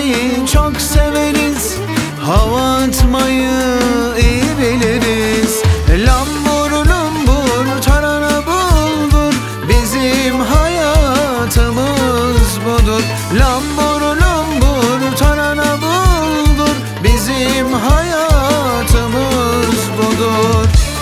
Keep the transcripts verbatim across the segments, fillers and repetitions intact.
çok severiz, hava atmayı iyi biliriz. Lambur lumbur tarhana bulgur, bizim hayatımız budur. Lambur lumbur tarhana bulgur, bizim hayatımız budur.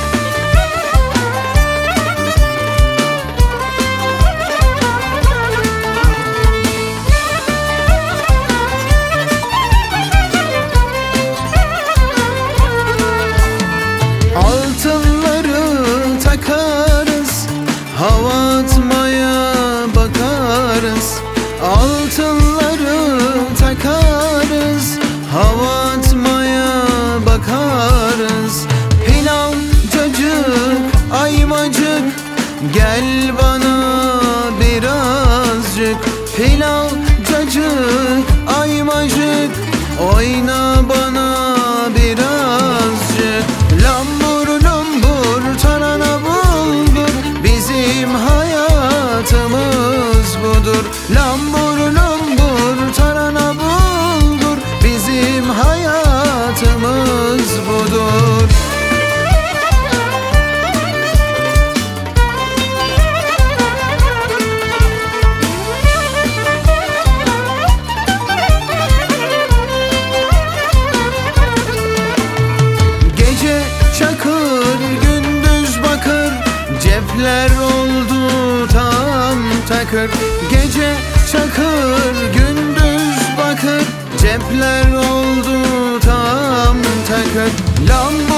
Altınları takarız, hava atmaya bakarız. Altınları takarız, hava atmaya bakarız. Pilav, cacık, aymacık, gel bana birazcık. Pilav, cacık, aymacık, oyna bana birazcık. Lambur lumbur tarhana bulgur, bizim hayatımız budur. Lambur lumbur tarhana bulgur, bizim hayatımız budur. Gece çakır, gündüz bakır, cepler oldu tam takır. Gece çakır, gündüz bakır, cepler oldu tam takır. Lambur